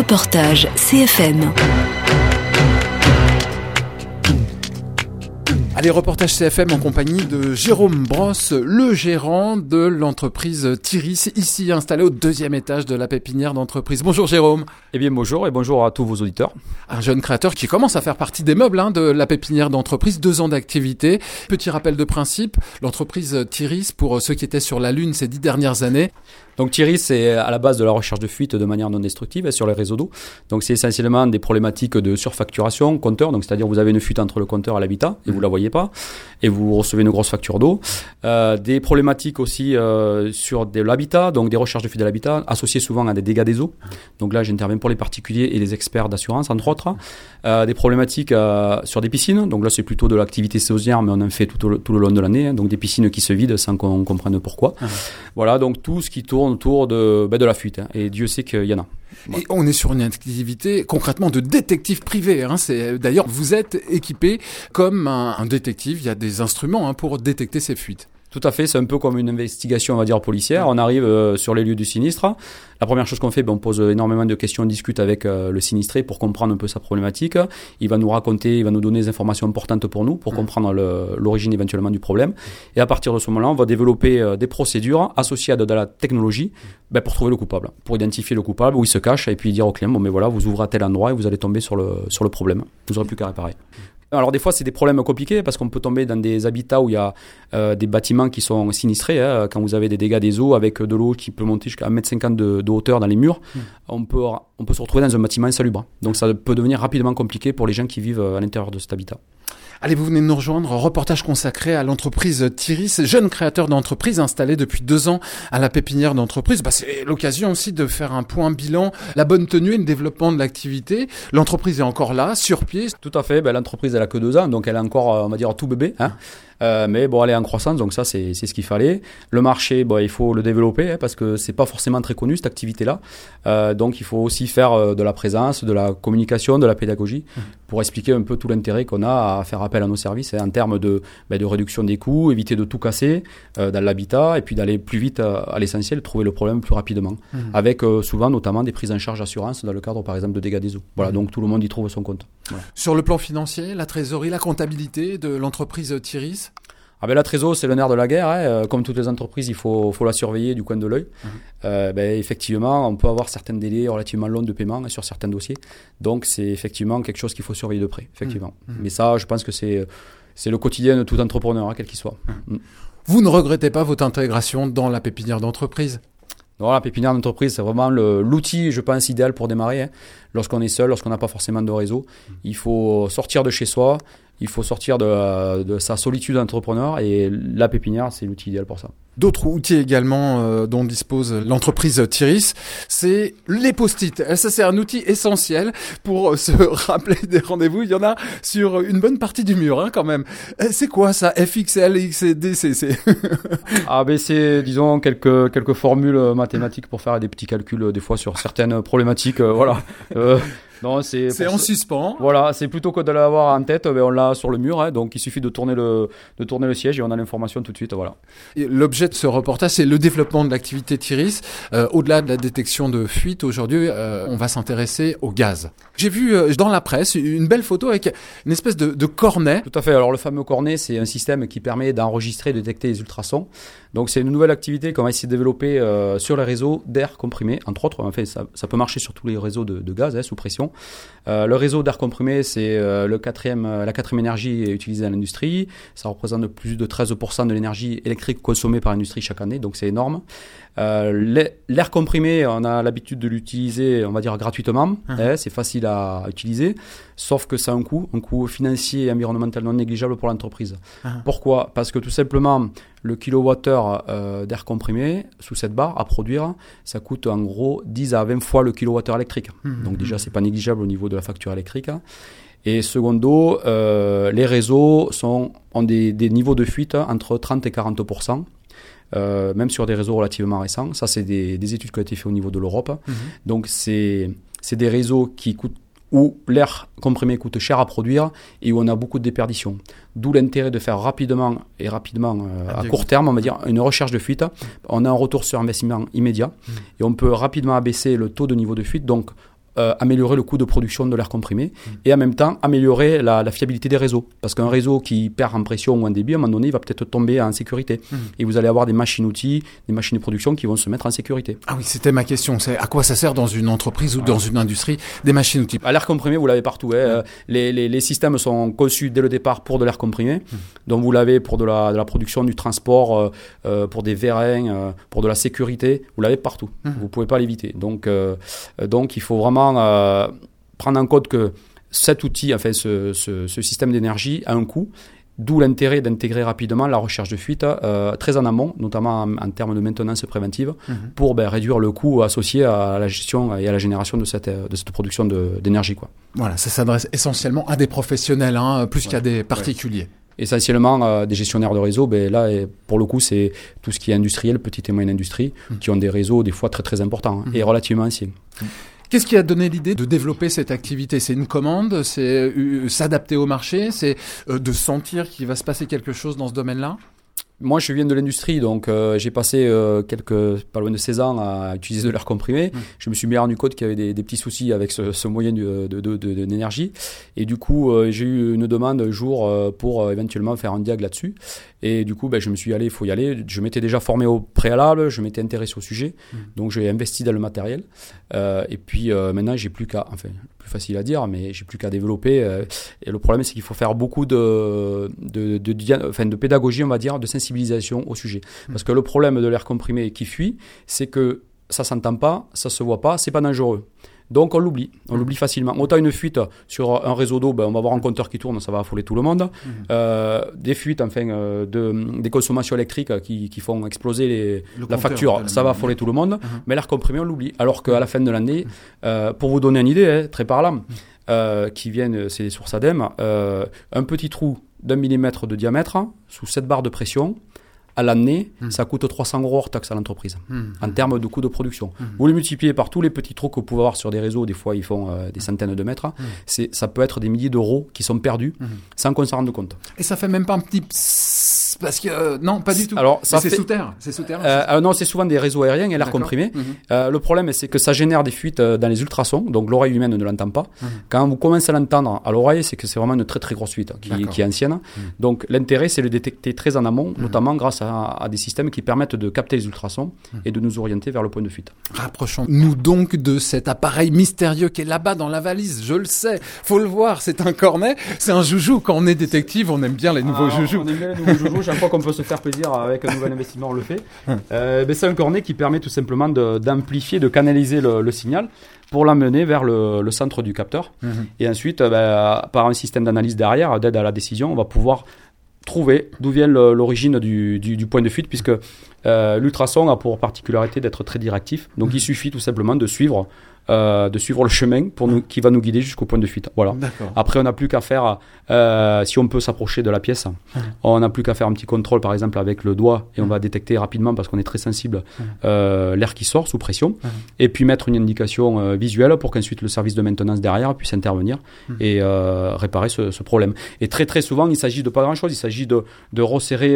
Reportage CFM. Allez, reportage CFM en compagnie de Jérôme Brosse, le gérant de l'entreprise Thiris, ici installé au 2e étage de la pépinière d'entreprise. Bonjour Jérôme. Eh bien bonjour et bonjour à tous vos auditeurs. Un jeune créateur qui commence à faire partie des meubles de la pépinière d'entreprise, 2 ans d'activité. Petit rappel de principe, l'entreprise Thiris, pour ceux qui étaient sur la Lune ces 10 dernières années. Donc Thiris, c'est à la base de la recherche de fuite de manière non destructive sur les réseaux d'eau. Donc c'est essentiellement des problématiques de surfacturation, compteur, donc c'est-à-dire vous avez une fuite entre le compteur et l'habitat et vous la voyez pas et vous recevez une grosse facture d'eau. Des problématiques aussi sur de l'habitat, donc des recherches de fuite de l'habitat associées souvent à des dégâts des eaux. Donc là j'interviens pour les particuliers et les experts d'assurance entre autres. Des problématiques sur des piscines, donc là c'est plutôt de l'activité saisonnière mais on en fait tout le long de l'année, donc des piscines qui se vident sans qu'on comprenne pourquoi. Voilà, donc tout ce qui tourne autour de la fuite, et Dieu sait qu'il y en a. Et on est sur une activité concrètement de détective privé. D'ailleurs, vous êtes équipé comme un détective. Il y a des instruments pour détecter ces fuites. Tout à fait, c'est un peu comme une investigation, on va dire, policière. On arrive sur les lieux du sinistre. La première chose qu'on fait, on pose énormément de questions, on discute avec le sinistré pour comprendre un peu sa problématique. Il va nous raconter, il va nous donner des informations importantes pour nous, pour comprendre l'origine éventuellement du problème. Et à partir de ce moment-là, on va développer des procédures associées à de la technologie pour trouver le coupable, pour identifier le coupable, où il se cache, et puis dire au client, voilà, vous ouvrez à tel endroit et vous allez tomber sur le problème. Vous n'aurez plus qu'à réparer. Alors des fois c'est des problèmes compliqués parce qu'on peut tomber dans des habitats où il y a des bâtiments qui sont sinistrés, quand vous avez des dégâts des eaux avec de l'eau qui peut monter jusqu'à 1,50 m de hauteur dans les murs, on peut se retrouver dans un bâtiment insalubre. Donc ça peut devenir rapidement compliqué pour les gens qui vivent à l'intérieur de cet habitat. Allez, vous venez de nous rejoindre, reportage consacré à l'entreprise Thiris, jeune créateur d'entreprise installé depuis 2 ans à la pépinière d'entreprise. C'est l'occasion aussi de faire un point bilan, la bonne tenue et le développement de l'activité. L'entreprise est encore là, sur pied. Tout à fait, l'entreprise elle a que 2 ans, donc elle est encore, on va dire, tout bébé. Mais elle est en croissance, donc ça c'est ce qu'il fallait. Le marché, il faut le développer parce que c'est pas forcément très connu cette activité-là. Donc il faut aussi faire de la présence, de la communication, de la pédagogie pour expliquer un peu tout l'intérêt qu'on a à faire appel à nos services en termes de réduction des coûts, éviter de tout casser dans l'habitat et puis d'aller plus vite à l'essentiel, trouver le problème plus rapidement. Avec souvent notamment des prises en charge d'assurance dans le cadre par exemple de dégâts des eaux. Voilà, donc tout le monde y trouve son compte. Voilà. Sur le plan financier, la trésorerie, la comptabilité de l'entreprise Thiris? La trésor, c'est le nerf de la guerre. Comme toutes les entreprises, il faut la surveiller du coin de l'œil. Effectivement, on peut avoir certains délais relativement longs de paiement sur certains dossiers. Donc, c'est effectivement quelque chose qu'il faut surveiller de près, effectivement. Mais ça, je pense que c'est le quotidien de tout entrepreneur, quel qu'il soit. Vous ne regrettez pas votre intégration dans la pépinière d'entreprise? Non, la pépinière d'entreprise, c'est vraiment l'outil, je pense, idéal pour démarrer. Lorsqu'on est seul, lorsqu'on n'a pas forcément de réseau, il faut sortir de chez soi. Il faut sortir de sa solitude d'entrepreneur et la pépinière, c'est l'outil idéal pour ça. D'autres outils également dont dispose l'entreprise Thiris, c'est les post-it. Ça, c'est un outil essentiel pour se rappeler des rendez-vous. Il y en a sur une bonne partie du mur quand même. C'est quoi ça? FXL, XD, c'est... C'est, disons, quelques formules mathématiques pour faire des petits calculs des fois sur certaines problématiques. Voilà. Non, c'est en suspens. Voilà, c'est plutôt que de l'avoir en tête, on l'a sur le mur, donc il suffit de tourner le siège et on a l'information tout de suite, voilà. Et l'objet de ce reportage, c'est le développement de l'activité Thiris. Au-delà de la détection de fuite, aujourd'hui, on va s'intéresser au gaz. J'ai vu dans la presse une belle photo avec une espèce de cornet. Tout à fait. Alors le fameux cornet, c'est un système qui permet d'enregistrer et de détecter les ultrasons. Donc c'est une nouvelle activité qu'on va essayer de développer sur les réseaux d'air comprimé, entre autres. En fait, ça peut marcher sur tous les réseaux de gaz sous pression. Le réseau d'air comprimé, c'est la quatrième énergie utilisée dans l'industrie. Ça représente plus de 13% de l'énergie électrique consommée par l'industrie chaque année, donc c'est énorme. L'air comprimé, on a l'habitude de l'utiliser, on va dire gratuitement. C'est facile à utiliser, sauf que ça a un coût financier et environnemental non négligeable pour l'entreprise. Pourquoi ? Parce que tout simplement, le kilowattheure d'air comprimé sous cette barre à produire, ça coûte en gros 10 à 20 fois le kilowattheure électrique. Donc déjà, c'est pas négligeable au niveau de la facture électrique. Et secondo, les réseaux ont des niveaux de fuite entre 30 et 40%. Même sur des réseaux relativement récents. Ça, c'est des études qui ont été faites au niveau de l'Europe. Donc, c'est des réseaux où l'air comprimé coûte cher à produire et où on a beaucoup de déperditions. D'où l'intérêt de faire rapidement à court terme, on va dire, une recherche de fuite. On a un retour sur investissement immédiat et on peut rapidement abaisser le taux de niveau de fuite. Donc, améliorer le coût de production de l'air comprimé et en même temps améliorer la fiabilité des réseaux. Parce qu'un réseau qui perd en pression ou en débit, à un moment donné, il va peut-être tomber en sécurité. Et vous allez avoir des machines-outils, des machines de production qui vont se mettre en sécurité. Ah oui, c'était ma question. C'est à quoi ça sert dans une entreprise ou dans une industrie des machines-outils? À l'air comprimé, vous l'avez partout. Hein. Les systèmes sont conçus dès le départ pour de l'air comprimé. Donc vous l'avez pour de la production, du transport, pour des vérins, pour de la sécurité. Vous l'avez partout. Vous ne pouvez pas l'éviter. Donc il faut vraiment prendre en compte que cet outil, enfin ce système d'énergie a un coût, d'où l'intérêt d'intégrer rapidement la recherche de fuite très en amont, notamment en termes de maintenance préventive, pour réduire le coût associé à la gestion et à la génération de cette production d'énergie, quoi. Voilà, ça s'adresse essentiellement à des professionnels, plus qu'à des particuliers. Essentiellement des gestionnaires de réseau, là pour le coup c'est tout ce qui est industriel, petite et moyenne industrie, qui ont des réseaux des fois très très importants et relativement anciens. Qu'est-ce qui a donné l'idée de développer cette activité? C'est une commande, c'est s'adapter au marché, c'est de sentir qu'il va se passer quelque chose dans ce domaine-là? Moi, je viens de l'industrie, donc j'ai passé pas loin de 16 ans à utiliser de l'air comprimé. Je me suis bien rendu compte qu'il y avait des petits soucis avec ce moyen d'énergie. Et du coup, j'ai eu une demande un jour pour éventuellement faire un diag là-dessus. Et du coup, je me suis dit, allez, il faut y aller. Je m'étais déjà formé au préalable, je m'étais intéressé au sujet. Donc, j'ai investi dans le matériel. Et puis, maintenant, j'ai plus qu'à, enfin, plus facile à dire, mais j'ai plus qu'à développer. Et le problème, c'est qu'il faut faire beaucoup de pédagogie, on va dire, de sensibilisation au sujet. Parce que le problème de l'air comprimé qui fuit, c'est que ça s'entend pas, ça se voit pas, c'est pas dangereux. Donc on l'oublie facilement. Autant une fuite sur un réseau d'eau, on va avoir un compteur qui tourne, ça va affoler tout le monde. Des fuites, des consommations électriques qui font exploser la facture, ça va affoler tout le monde. Mais l'air comprimé, on l'oublie. Alors qu'à la fin de l'année, pour vous donner une idée, très parlant, qui viennent, c'est des sources ADEME, un petit trou d'1 millimètre de diamètre sous 7 barres de pression, à l'année, ça coûte 300 € hors taxe à l'entreprise, en termes de coût de production. Vous les multipliez par tous les petits trous que vous pouvez avoir sur des réseaux, des fois ils font des centaines de mètres, ça peut être des milliers d'euros qui sont perdus sans qu'on s'en rende compte. Et ça fait même pas un petit psss, parce que non, pas du tout. Alors, c'est sous terre. C'est sous terre. Non, c'est souvent des réseaux aériens et l'air comprimé. Le problème, c'est que ça génère des fuites dans les ultrasons, donc l'oreille humaine ne l'entend pas. Quand vous commencez à l'entendre à l'oreille, c'est que c'est vraiment une très très grosse fuite qui est ancienne. Donc l'intérêt, c'est de le détecter très en amont, notamment grâce à des systèmes qui permettent de capter les ultrasons et de nous orienter vers le point de fuite. Rapprochons-nous donc de cet appareil mystérieux qui est là-bas dans la valise. Je le sais, faut le voir, c'est un cornet, c'est un joujou. Quand on est détective, on aime bien les nouveaux joujous. On aime bien les nouveaux joujous. Chaque fois qu'on peut se faire plaisir avec un nouvel investissement, on le fait. C'est un cornet qui permet tout simplement d'amplifier, de canaliser le signal pour l'amener vers le centre du capteur. Et ensuite, par un système d'analyse derrière, d'aide à la décision, on va pouvoir trouver d'où vient l'origine du point de fuite, puisque l'ultrason a pour particularité d'être très directif. Donc il suffit tout simplement de suivre le chemin qui va nous guider jusqu'au point de fuite. Voilà. Après, on n'a plus qu'à faire, si on peut s'approcher de la pièce, on n'a plus qu'à faire un petit contrôle, par exemple, avec le doigt, et on va détecter rapidement, parce qu'on est très sensible, l'air qui sort sous pression, et puis mettre une indication visuelle pour qu'ensuite le service de maintenance derrière puisse intervenir et réparer ce problème. Et très très souvent, il s'agit de pas grand-chose, il s'agit de resserrer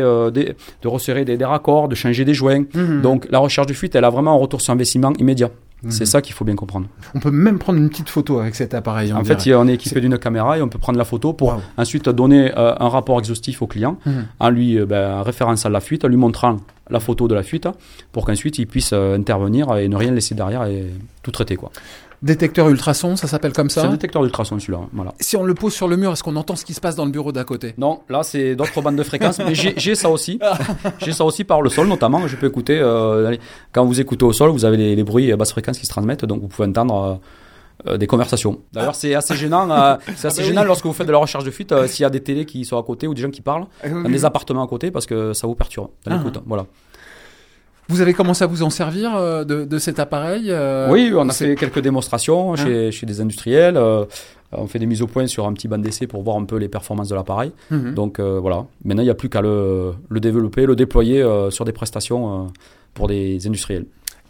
des raccords, de changer des joints. Donc la recherche de fuite, elle a vraiment un retour sur investissement immédiat. C'est ça qu'il faut bien comprendre. On peut même prendre une petite photo avec cet appareil. En fait, on est équipé d'une caméra et on peut prendre la photo pour ensuite donner un rapport exhaustif au client en lui référençant la fuite, en lui montrant la photo de la fuite pour qu'ensuite il puisse intervenir et ne rien laisser derrière et tout traiter, quoi. Détecteur ultrason, ça s'appelle comme ça? C'est un détecteur d'ultrason, celui-là. Voilà. Si on le pose sur le mur, est-ce qu'on entend ce qui se passe dans le bureau d'à côté? Non, là, c'est d'autres bandes de fréquences. Mais j'ai ça aussi. J'ai ça aussi par le sol, notamment. Je peux écouter. Quand vous écoutez au sol, vous avez les bruits basse fréquence qui se transmettent. Donc, vous pouvez entendre des conversations. D'ailleurs, c'est assez gênant. Gênant lorsque vous faites de la recherche de fuite, s'il y a des télés qui sont à côté ou des gens qui parlent dans des appartements à côté, parce que ça vous perturbe dans l'écoute. Voilà. Vous avez commencé à vous en servir de cet appareil? Oui, on a fait quelques démonstrations chez des industriels. On fait des mises au point sur un petit banc d'essai pour voir un peu les performances de l'appareil. Donc voilà, maintenant il n'y a plus qu'à le développer, le déployer sur des prestations pour des industriels.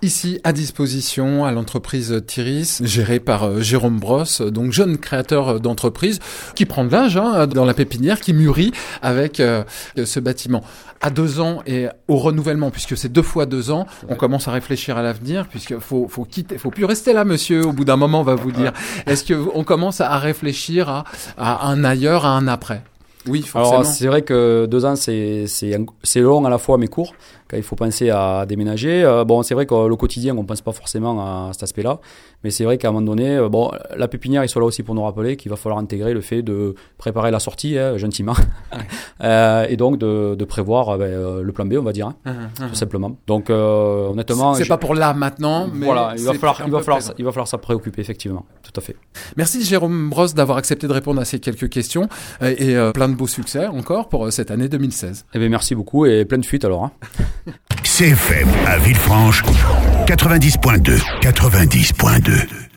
ici à disposition à l'entreprise Thiris, gérée par Jérôme Brosse, donc jeune créateur d'entreprise qui prend de l'âge dans la pépinière, qui mûrit avec ce bâtiment. À 2 ans et au renouvellement, puisque c'est 2 fois 2 ans, on commence à réfléchir à l'avenir, puisque faut plus rester là, monsieur. Au bout d'un moment, on va vous dire. Est-ce que on commence à réfléchir à un ailleurs, à un après? Oui, forcément. Alors, c'est vrai que 2 ans, c'est long à la fois, mais court, quand il faut penser à déménager. Bon, c'est vrai que le quotidien, on pense pas forcément à cet aspect-là. Mais c'est vrai qu'à un moment donné, la pépinière, ils sont là aussi pour nous rappeler qu'il va falloir intégrer le fait de préparer la sortie, gentiment. Et donc, de prévoir, le plan B, on va dire, tout simplement. Donc, honnêtement. C'est pas pour là, maintenant, mais. Voilà, il va falloir s'en préoccuper, effectivement. Tout à fait. Merci, Jérôme Brosse, d'avoir accepté de répondre à ces quelques questions. Et plein de beaux succès encore pour cette année 2016. Eh bien, merci beaucoup et plein de fuite alors. CFM à Villefranche, 90.2.